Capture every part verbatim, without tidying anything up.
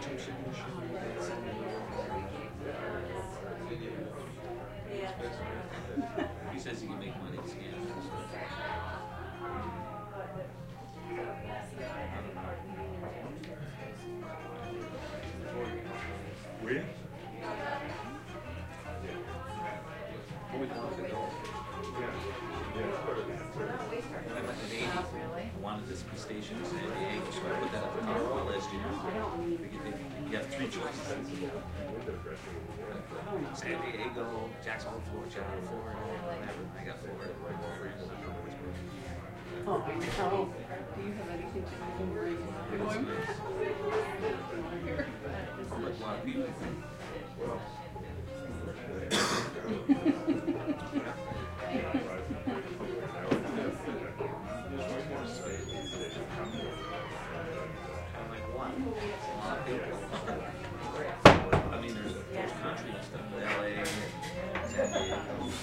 He says he can make money scamming and stuff. Were you? I went in eighty. I wanted this to be stationed in San Diego, so I put that at the top of my list. You know, you have three choices: San Diego, Jacksonville, Florida, Florida, whatever. I got Florida. Oh, I know. Do you have anything to do where you're going? Like a lot of people. I mean, there's, there's country and stuff, L A, San Diego.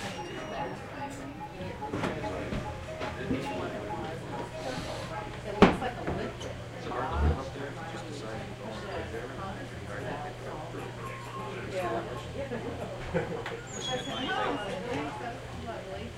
It looks like a lift. It's hard to live up there, just deciding to go right there. Let's get my thing.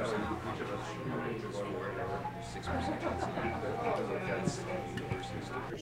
Six percent.